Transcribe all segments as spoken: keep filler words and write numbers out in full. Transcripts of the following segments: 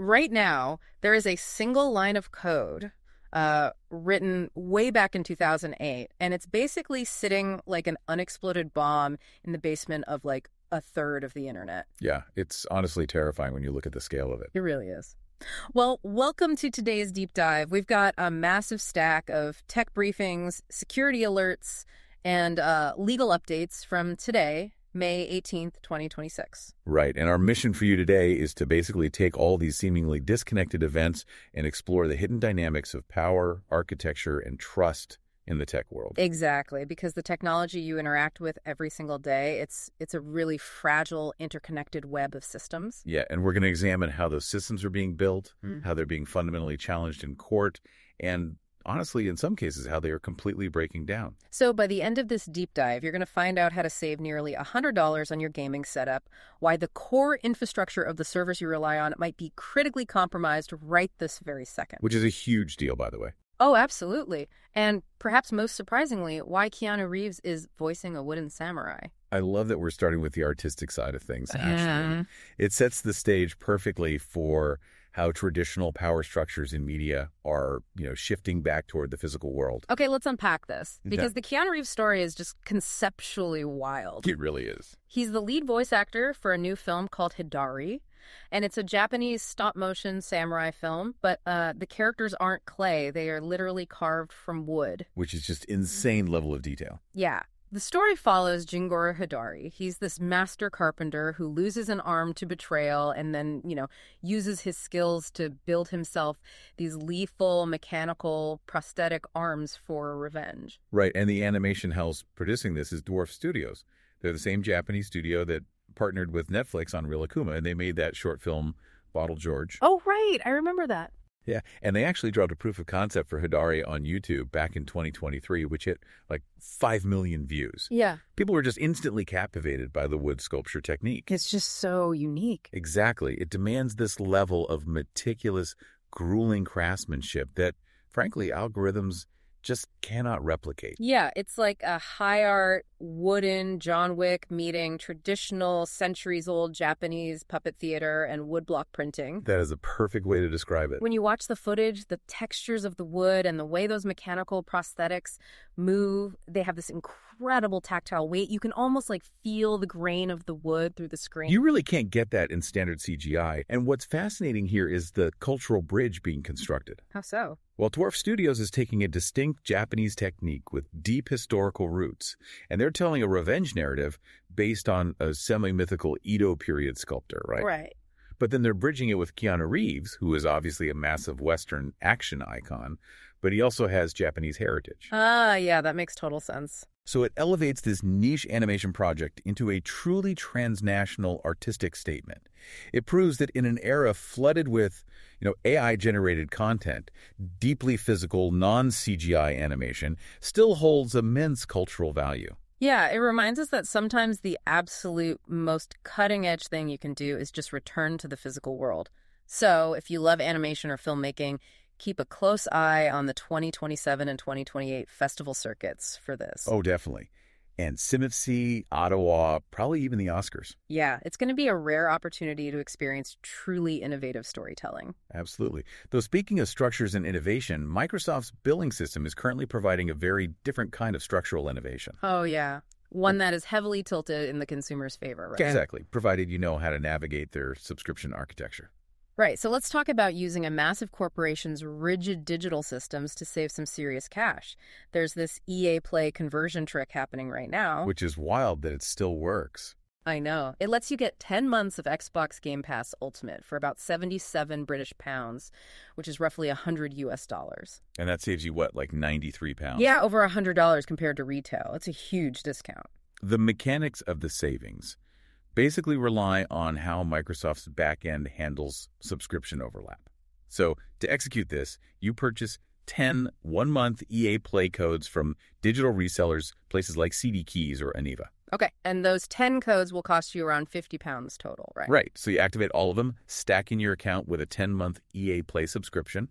right now, there is a single line of code uh, written way back in two thousand eight, and it's basically sitting like an unexploded bomb in the basement of like a third of the internet. Yeah, it's honestly terrifying when you look at the scale of it. It really is. Well, welcome to today's deep dive. We've got a massive stack of tech briefings, security alerts, and uh, legal updates from today, May eighteenth, twenty twenty-six. Right. And our mission for you today is to basically take all these seemingly disconnected events and explore the hidden dynamics of power, architecture, and trust in the tech world. Exactly, because the technology you interact with every single day, it's it's a really fragile, interconnected web of systems. Yeah, and we're going to examine how those systems are being built, Mm. how they're being fundamentally challenged in court, and honestly, in some cases, how they are completely breaking down. So by the end of this deep dive, you're going to find out how to save nearly one hundred dollars on your gaming setup, why the core infrastructure of the servers you rely on might be critically compromised right this very second. Which is a huge deal, by the way. Oh, absolutely. And perhaps most surprisingly, why Keanu Reeves is voicing a wooden samurai. I love that we're starting with the artistic side of things, actually. Yeah. It sets the stage perfectly for how traditional power structures in media are, you know, shifting back toward the physical world. Okay, let's unpack this, because Okay. the Keanu Reeves story is just conceptually wild. It really is. He's the lead voice actor for a new film called Hidari, and it's a Japanese stop-motion samurai film, but uh, the characters aren't clay. They are literally carved from wood. Which is just insane level of detail. Yeah. The story follows Jingoro Hidari. He's this master carpenter who loses an arm to betrayal and then, you know, uses his skills to build himself these lethal, mechanical, prosthetic arms for revenge. Right, and the animation house producing this is Dwarf Studios. They're the same Japanese studio that partnered with Netflix on Real Akuma, and they made that short film, Bottle George. Oh, right. I remember that. Yeah, and they actually dropped a proof of concept for Hidari on YouTube back in twenty twenty-three, which hit like five million views. Yeah. People were just instantly captivated by the wood sculpture technique. It's just so unique. Exactly. It demands this level of meticulous, grueling craftsmanship that, frankly, algorithms just cannot replicate. Yeah, it's like a high art, wooden John Wick meeting traditional centuries-old Japanese puppet theater and woodblock printing. That is a perfect way to describe it. When you watch the footage, the textures of the wood and the way those mechanical prosthetics move, they have this incredible tactile weight. You can almost like feel the grain of the wood through the screen. You really can't get that in standard C G I. And what's fascinating here is the cultural bridge being constructed. How so? Well, Dwarf Studios is taking a distinct Japanese technique with deep historical roots, and they're telling a revenge narrative based on a semi-mythical Edo period sculptor, right? Right. But then they're bridging it with Keanu Reeves, who is obviously a massive Western action icon, but he also has Japanese heritage. Ah, yeah, that makes total sense. So it elevates this niche animation project into a truly transnational artistic statement. It proves that in an era flooded with, you know, A I-generated content, deeply physical, non-C G I animation still holds immense cultural value. Yeah, it reminds us that sometimes the absolute most cutting-edge thing you can do is just return to the physical world. So if you love animation or filmmaking, keep a close eye on the twenty twenty-seven and twenty twenty-eight festival circuits for this. Oh, definitely. And C M I F C, Ottawa, probably even the Oscars. Yeah, it's going to be a rare opportunity to experience truly innovative storytelling. Absolutely. Though speaking of structures and innovation, Microsoft's billing system is currently providing a very different kind of structural innovation. Oh, yeah. One that is heavily tilted in the consumer's favor, right? Exactly, provided you know how to navigate their subscription architecture. Right, so let's talk about using a massive corporation's rigid digital systems to save some serious cash. There's this E A Play conversion trick happening right now. Which is wild that it still works. I know. It lets you get ten months of Xbox Game Pass Ultimate for about seventy-seven British pounds, which is roughly one hundred U S dollars. And that saves you, what, like ninety-three pounds? Yeah, over one hundred dollars compared to retail. It's a huge discount. The mechanics of the savings basically rely on how Microsoft's backend handles subscription overlap. So to execute this, you purchase ten one-month E A Play codes from digital resellers, places like C D Keys or Aniva. Okay, and those ten codes will cost you around fifty pounds total, right? Right. So you activate all of them, stack in your account with a ten-month E A Play subscription.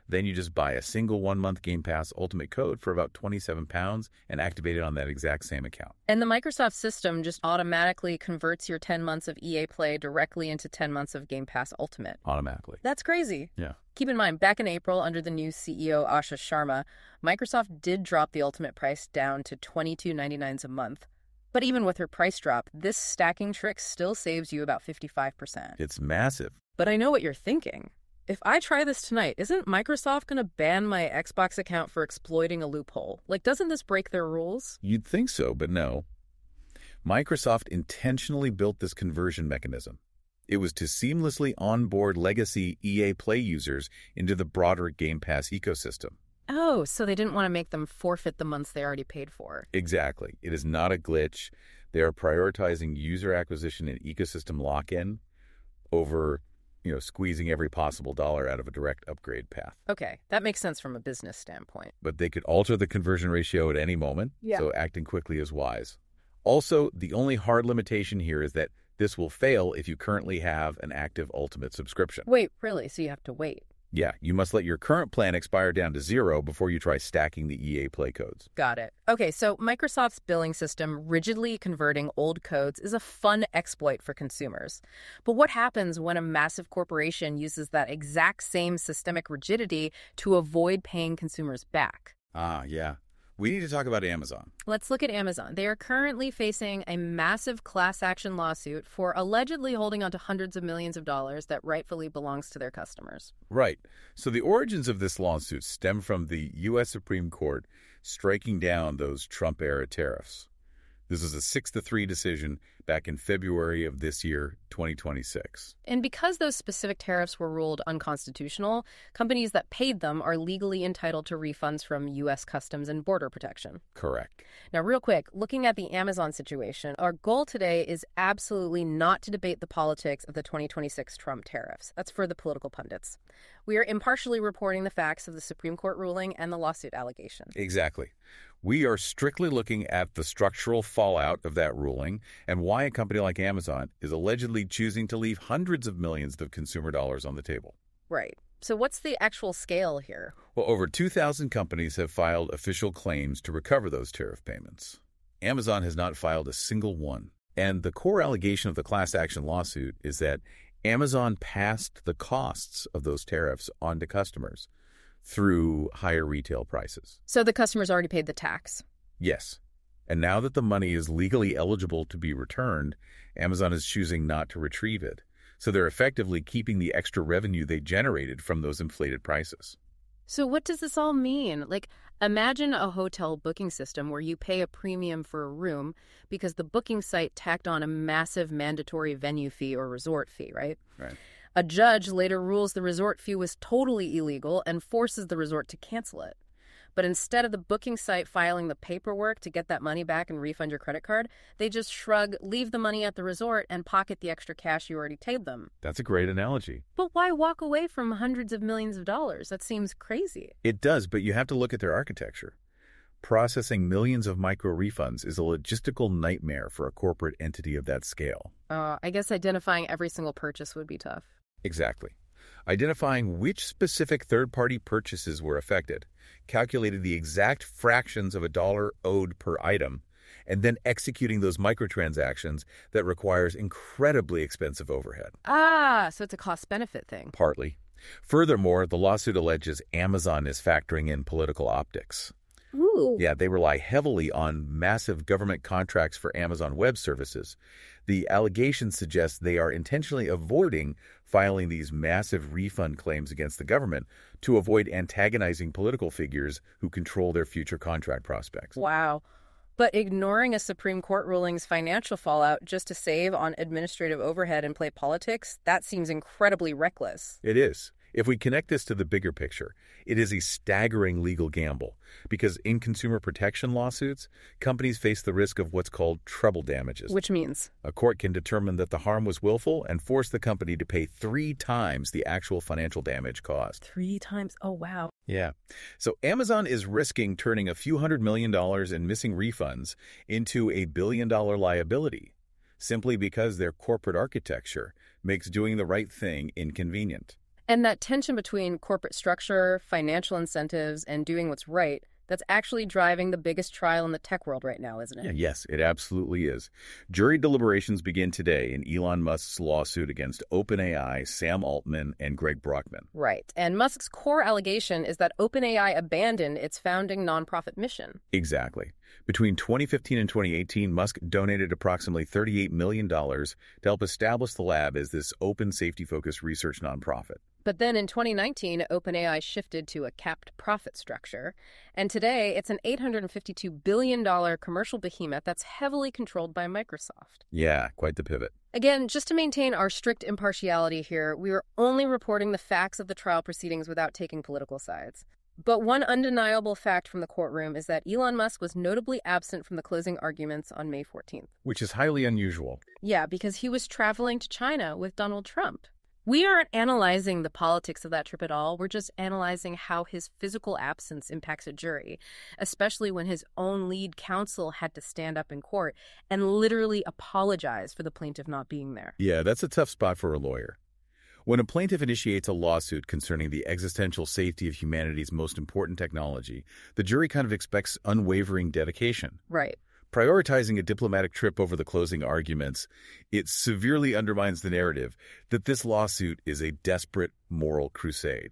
Then you just buy a single one-month Game Pass Ultimate code for about twenty-seven pounds and activate it on that exact same account. And the Microsoft system just automatically converts your ten months of E A Play directly into ten months of Game Pass Ultimate. Automatically. That's crazy. Yeah. Keep in mind, back in April, under the new C E O Ashish Sharma, Microsoft did drop the Ultimate price down to twenty-two ninety-nine a month. But even with her price drop, this stacking trick still saves you about fifty-five percent. It's massive. But I know what you're thinking. If I try this tonight, isn't Microsoft going to ban my Xbox account for exploiting a loophole? Like, doesn't this break their rules? You'd think so, but no. Microsoft intentionally built this conversion mechanism. It was to seamlessly onboard legacy E A Play users into the broader Game Pass ecosystem. Oh, so they didn't want to make them forfeit the months they already paid for. Exactly. It is not a glitch. They are prioritizing user acquisition and ecosystem lock-in over, you know, squeezing every possible dollar out of a direct upgrade path. Okay, that makes sense from a business standpoint. But they could alter the conversion ratio at any moment, Yeah. so acting quickly is wise. Also, the only hard limitation here is that this will fail if you currently have an active Ultimate subscription. Wait, really? So you have to wait? Yeah, you must let your current plan expire down to zero before you try stacking the E A Play codes. Got it. Okay, so Microsoft's billing system rigidly converting old codes is a fun exploit for consumers. But what happens when a massive corporation uses that exact same systemic rigidity to avoid paying consumers back? Ah, yeah. We need to talk about Amazon. Let's look at Amazon. They are currently facing a massive class action lawsuit for allegedly holding onto hundreds of millions of dollars that rightfully belongs to their customers. Right. So the origins of this lawsuit stem from the U S Supreme Court striking down those Trump-era tariffs. This was a six to three decision back in February of this year, twenty twenty-six. And because those specific tariffs were ruled unconstitutional, companies that paid them are legally entitled to refunds from U S Customs and Border Protection. Correct. Now, real quick, looking at the Amazon situation, our goal today is absolutely not to debate the politics of the twenty twenty-six Trump tariffs. That's for the political pundits. We are impartially reporting the facts of the Supreme Court ruling and the lawsuit allegation. Exactly. We are strictly looking at the structural fallout of that ruling and why a company like Amazon is allegedly choosing to leave hundreds of millions of consumer dollars on the table. Right. So what's the actual scale here? Well, over two thousand companies have filed official claims to recover those tariff payments. Amazon has not filed a single one. And the core allegation of the class action lawsuit is that Amazon passed the costs of those tariffs on to customers through higher retail prices. So the customers already paid the tax? Yes. And now that the money is legally eligible to be returned, Amazon is choosing not to retrieve it. So they're effectively keeping the extra revenue they generated from those inflated prices. So what does this all mean? Like, imagine a hotel booking system where you pay a premium for a room because the booking site tacked on a massive mandatory venue fee or resort fee, right? Right. A judge later rules the resort fee was totally illegal and forces the resort to cancel it. But instead of the booking site filing the paperwork to get that money back and refund your credit card, they just shrug, leave the money at the resort, and pocket the extra cash you already paid them. That's a great analogy. But why walk away from hundreds of millions of dollars? That seems crazy. It does, but you have to look at their architecture. Processing millions of micro refunds is a logistical nightmare for a corporate entity of that scale. Uh, I guess identifying every single purchase would be tough. Exactly. Identifying which specific third-party purchases were affected, calculated the exact fractions of a dollar owed per item, and then executing those microtransactions that requires incredibly expensive overhead. Ah, so it's a cost-benefit thing. Partly. Furthermore, the lawsuit alleges Amazon is factoring in political optics. Ooh. Yeah, they rely heavily on massive government contracts for Amazon Web Services. The allegations suggest they are intentionally avoiding filing these massive refund claims against the government to avoid antagonizing political figures who control their future contract prospects. Wow. But ignoring a Supreme Court ruling's financial fallout just to save on administrative overhead and play politics, that seems incredibly reckless. It is. If we connect this to the bigger picture, it is a staggering legal gamble because in consumer protection lawsuits, companies face the risk of what's called treble damages. Which means? A court can determine that the harm was willful and force the company to pay three times the actual financial damage caused. Three times? Oh, wow. Yeah. So Amazon is risking turning a few hundred million dollars in missing refunds into a billion dollar liability simply because their corporate architecture makes doing the right thing inconvenient. And that tension between corporate structure, financial incentives, and doing what's right, that's actually driving the biggest trial in the tech world right now, isn't it? Yeah, yes, it absolutely is. Jury deliberations begin today in Elon Musk's lawsuit against OpenAI, Sam Altman, and Greg Brockman. Right. And Musk's core allegation is that OpenAI abandoned its founding nonprofit mission. Exactly. Between twenty fifteen and twenty eighteen, Musk donated approximately thirty-eight million dollars to help establish the lab as this open, safety-focused research nonprofit. But then in twenty nineteen, OpenAI shifted to a capped profit structure. And today, it's an eight hundred fifty-two billion dollars commercial behemoth that's heavily controlled by Microsoft. Yeah, quite the pivot. Again, just to maintain our strict impartiality here, we are only reporting the facts of the trial proceedings without taking political sides. But one undeniable fact from the courtroom is that Elon Musk was notably absent from the closing arguments on May fourteenth. Which is highly unusual. Yeah, because he was traveling to China with Donald Trump. We aren't analyzing the politics of that trip at all. We're just analyzing how his physical absence impacts a jury, especially when his own lead counsel had to stand up in court and literally apologize for the plaintiff not being there. Yeah, that's a tough spot for a lawyer. When a plaintiff initiates a lawsuit concerning the existential safety of humanity's most important technology, the jury kind of expects unwavering dedication. Right. Prioritizing a diplomatic trip over the closing arguments, it severely undermines the narrative that this lawsuit is a desperate moral crusade.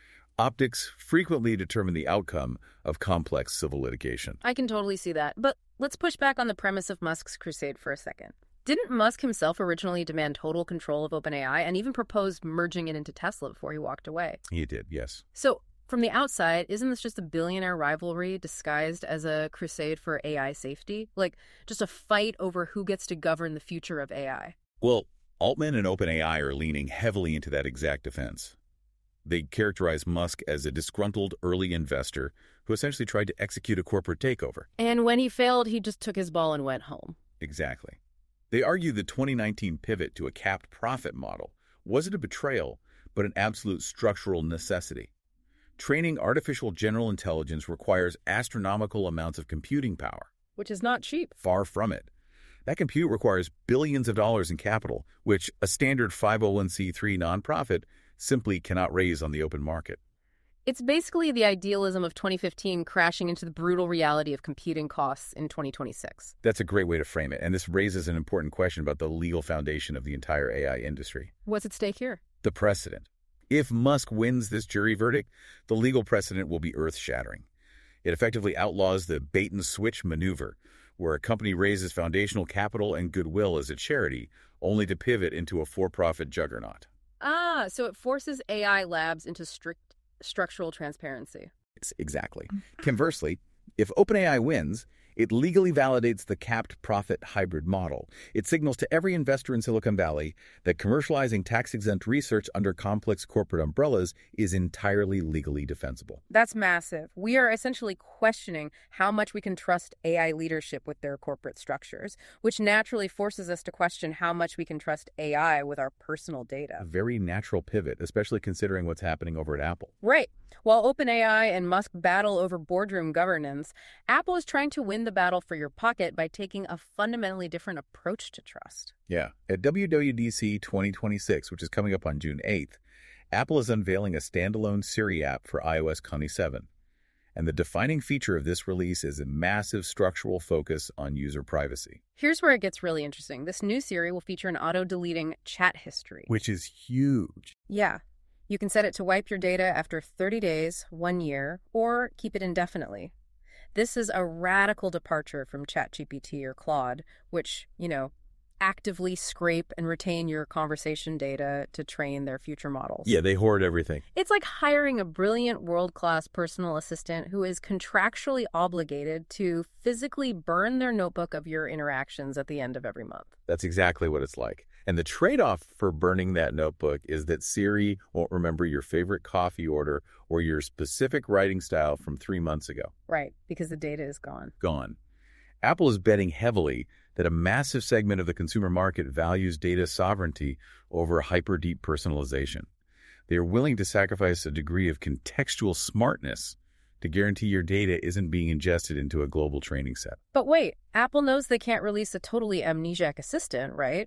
Optics frequently determine the outcome of complex civil litigation. I can totally see that. But let's push back on the premise of Musk's crusade for a second. Didn't Musk himself originally demand total control of OpenAI and even propose merging it into Tesla before he walked away? He did, yes. So, from the outside, isn't this just a billionaire rivalry disguised as a crusade for A I safety? Like, just a fight over who gets to govern the future of A I? Well, Altman and OpenAI are leaning heavily into that exact defense. They characterize Musk as a disgruntled early investor who essentially tried to execute a corporate takeover. And when he failed, he just took his ball and went home. Exactly. They argue the twenty nineteen pivot to a capped profit model wasn't a betrayal, but an absolute structural necessity. Training artificial general intelligence requires astronomical amounts of computing power. Which is not cheap. Far from it. That compute requires billions of dollars in capital, which a standard five oh one c three nonprofit simply cannot raise on the open market. It's basically the idealism of twenty fifteen crashing into the brutal reality of computing costs in twenty twenty-six. That's a great way to frame it, and this raises an important question about the legal foundation of the entire A I industry. What's at stake here? The precedent. If Musk wins this jury verdict, the legal precedent will be earth-shattering. It effectively outlaws the bait-and-switch maneuver, where a company raises foundational capital and goodwill as a charity, only to pivot into a for-profit juggernaut. Ah, so it forces A I labs into strict structural transparency. Yes, exactly. Conversely, if OpenAI wins, it legally validates the capped profit hybrid model. It signals to every investor in Silicon Valley that commercializing tax-exempt research under complex corporate umbrellas is entirely legally defensible. That's massive. We are essentially questioning how much we can trust A I leadership with their corporate structures, which naturally forces us to question how much we can trust A I with our personal data. A very natural pivot, especially considering what's happening over at Apple. Right. While OpenAI and Musk battle over boardroom governance, Apple is trying to win the battle for your pocket by taking a fundamentally different approach to trust. Yeah. At W W D C twenty twenty-six, which is coming up on June eighth, Apple is unveiling a standalone Siri app for i O S twenty-seven. And the defining feature of this release is a massive structural focus on user privacy. Here's where it gets really interesting. This new Siri will feature an auto-deleting chat history. Which is huge. Yeah. You can set it to wipe your data after thirty days, one year, or keep it indefinitely. This is a radical departure from ChatGPT or Claude, which, you know, actively scrape and retain your conversation data to train their future models. Yeah, they hoard everything. It's like hiring a brilliant world-class personal assistant who is contractually obligated to physically burn their notebook of your interactions at the end of every month. That's exactly what it's like. And the trade-off for burning that notebook is that Siri won't remember your favorite coffee order or your specific writing style from three months ago. Right, because the data is gone. Gone. Apple is betting heavily that a massive segment of the consumer market values data sovereignty over hyper-deep personalization. They are willing to sacrifice a degree of contextual smartness to guarantee your data isn't being ingested into a global training set. But wait, Apple knows they can't release a totally amnesiac assistant, right?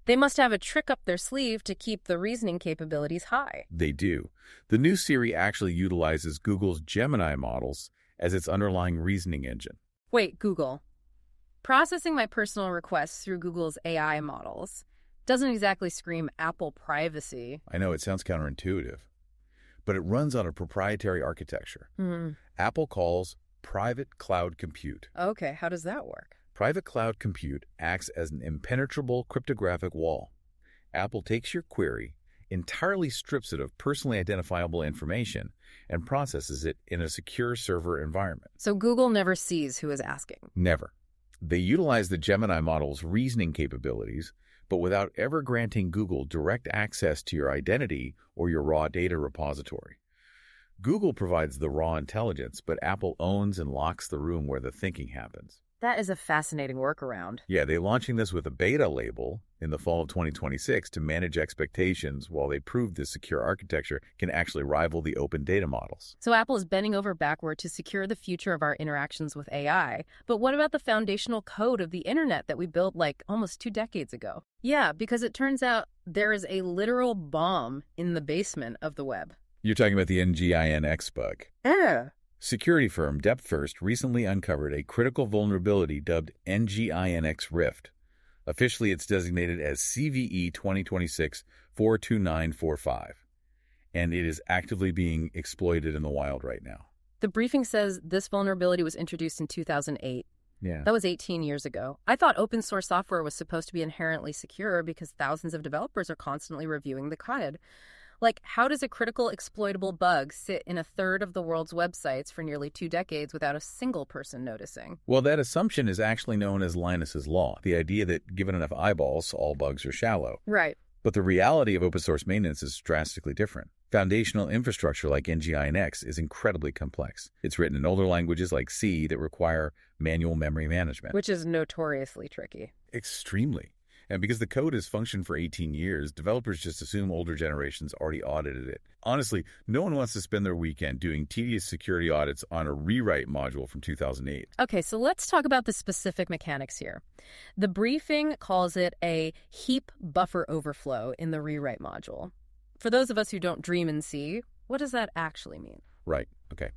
They must have a trick up their sleeve to keep the reasoning capabilities high. They do. The new Siri actually utilizes Google's Gemini models as its underlying reasoning engine. Wait, Google. Processing my personal requests through Google's A I models doesn't exactly scream Apple privacy. I know it sounds counterintuitive, but it runs on a proprietary architecture. Hmm. Apple calls private cloud compute. Okay, how does that work? Private cloud compute acts as an impenetrable cryptographic wall. Apple takes your query, entirely strips it of personally identifiable information, and processes it in a secure server environment. So Google never sees who is asking. Never. They utilize the Gemini model's reasoning capabilities, but without ever granting Google direct access to your identity or your raw data repository. Google provides the raw intelligence, but Apple owns and locks the room where the thinking happens. That is a fascinating workaround. Yeah, they're launching this with a beta label in the fall of twenty twenty-six to manage expectations while they prove this secure architecture can actually rival the open data models. So Apple is bending over backward to secure the future of our interactions with A I. But what about the foundational code of the internet that we built like almost two decades ago? Yeah, because it turns out there is a literal bomb in the basement of the web. You're talking about the N G I N X bug. Yeah. Security firm DepthFirst recently uncovered a critical vulnerability dubbed N G I N X Rift. Officially, it's designated as C V E twenty twenty-six dash four two nine four five, and it is actively being exploited in the wild right now. The briefing says this vulnerability was introduced in two thousand eight. Yeah. That was eighteen years ago. I thought open source software was supposed to be inherently secure because thousands of developers are constantly reviewing the code. Like, how does a critical exploitable bug sit in a third of the world's websites for nearly two decades without a single person noticing? Well, that assumption is actually known as Linus's law, the idea that given enough eyeballs, all bugs are shallow. Right. But the reality of open source maintenance is drastically different. Foundational infrastructure like N G I N X is incredibly complex. It's written in older languages like C that require manual memory management. Which is notoriously tricky. Extremely. And because the code has functioned for eighteen years, developers just assume older generations already audited it. Honestly, no one wants to spend their weekend doing tedious security audits on a rewrite module from two thousand eight. Okay, so let's talk about the specific mechanics here. The briefing calls it a heap buffer overflow in the rewrite module. For those of us who don't dream in C, what does that actually mean? Right, okay.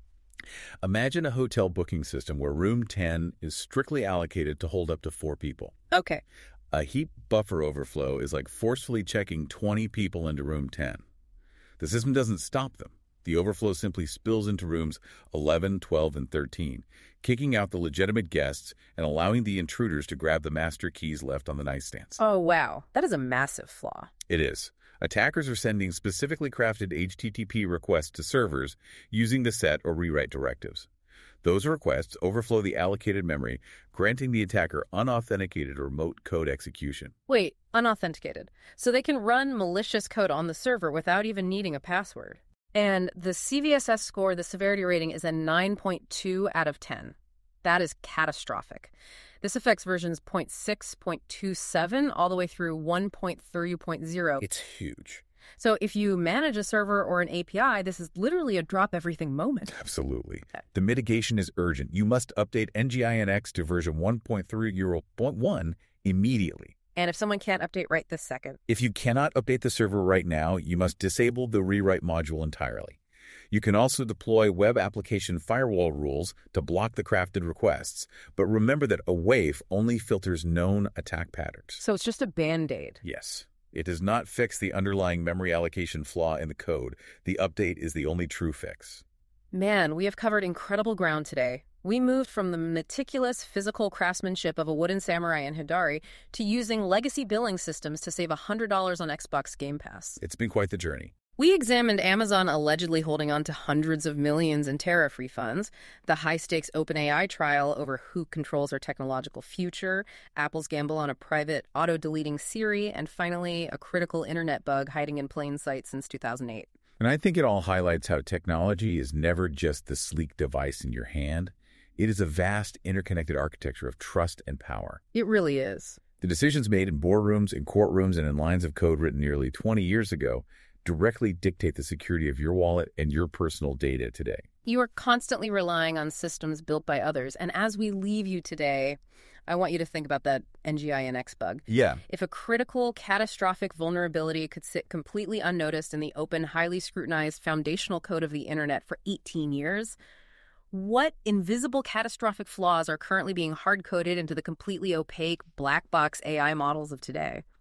Imagine a hotel booking system where room ten is strictly allocated to hold up to four people. Okay. A heap buffer overflow is like forcefully checking twenty people into room ten. The system doesn't stop them. The overflow simply spills into rooms eleven, twelve, and thirteen, kicking out the legitimate guests and allowing the intruders to grab the master keys left on the nightstands. Oh, wow. That is a massive flaw. It is. Attackers are sending specifically crafted H T T P requests to servers using the set or rewrite directives. Those requests overflow the allocated memory, granting the attacker unauthenticated remote code execution. Wait, unauthenticated. So they can run malicious code on the server without even needing a password. And the C V S S score, the severity rating, is a nine point two out of ten. That is catastrophic. This affects versions zero point six, zero point two seven, all the way through one point three point zero. It's huge. So if you manage a server or an A P I, this is literally a drop everything moment. Absolutely. The mitigation is urgent. You must update N G I N X to version one point three point one immediately. And if someone can't update right this second? If you cannot update the server right now, you must disable the rewrite module entirely. You can also deploy web application firewall rules to block the crafted requests, but remember that a W A F only filters known attack patterns. So it's just a Band-Aid. Yes. It does not fix the underlying memory allocation flaw in the code. The update is the only true fix. Man, we have covered incredible ground today. We moved from the meticulous physical craftsmanship of a wooden samurai in Hidari to using legacy billing systems to save one hundred dollars on Xbox Game Pass. It's been quite the journey. We examined Amazon allegedly holding on to hundreds of millions in tariff refunds, the high-stakes OpenAI trial over who controls our technological future, Apple's gamble on a private auto-deleting Siri, and finally, a critical internet bug hiding in plain sight since two thousand eight. And I think it all highlights how technology is never just the sleek device in your hand. It is a vast, interconnected architecture of trust and power. It really is. The decisions made in boardrooms, in courtrooms, and in lines of code written nearly twenty years ago directly dictate the security of your wallet and your personal data today. You are constantly relying on systems built by others, and as we leave you today, I want you to think about that N G I N X bug. Yeah. If a critical, catastrophic vulnerability could sit completely unnoticed in the open, highly scrutinized foundational code of the internet for eighteen years, what invisible catastrophic flaws are currently being hard-coded into the completely opaque black box A I models of today?